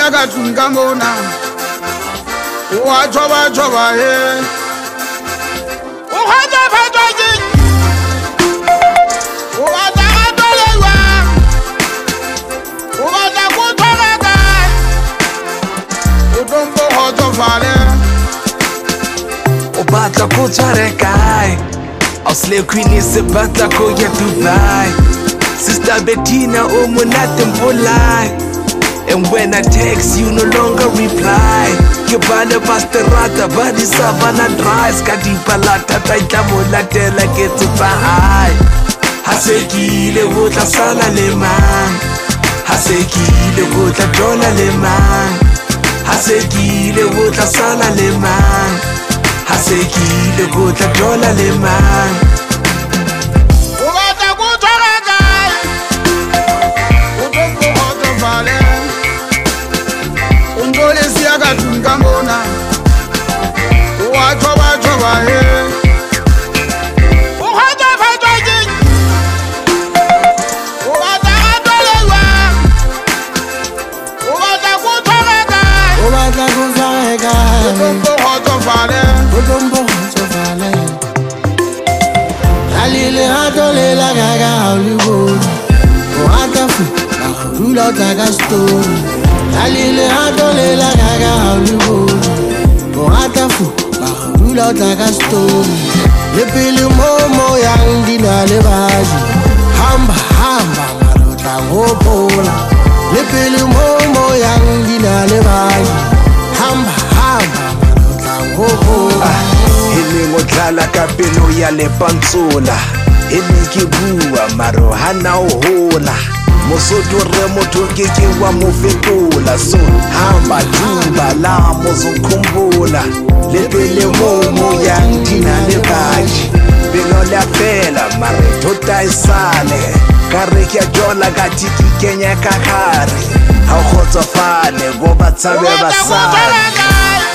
siya ka tlung ka mona o a thoba he o kgotsa phatwa ke o batla ga tolewa o batla go thoba ka o tombo kgotsofale o batla go tshware kae Ausle Queen se batla go ya Dubai Sister Bettina o monate mpolai And when I text you no longer reply Ke bale pasterata ba di savana dries Ka di palata ta itla molatela ke tsopa high Hasekile o tla sala le mang Hasekile o tla dola le mang Hasekile o tla sala le mang Hasekile o tla dola le mang o batla go tshwara kae o tombo kgotsofale o ntole siya ka tlung ka mona o a thoba he o kgotsa phatwa ke o batla ga tolewa o batla go tshwara kae o batla go tshwara kae o tombo kgotsofale Alile hatole la gaga Hollywood o atafu ba rula taka story Alile hatole la gaga Hollywood o atafu ba rula taka story Le pele momo yang dinale baji hamba marota ngopola Le pele momo yang dinale baji hamba marota ngopola Hini ngodlala ka pelo ya lepantsola Hini ke bua maro hana o hola Mosoto re motho ke wa mo fetola So hamba duba la mozokhumbula Lepele momo yang dina le baji Pelo le apela mare tota isale Kare ke jola ka tiki kenya ka khare Ha o kgotsofale go ba tsabe ba sale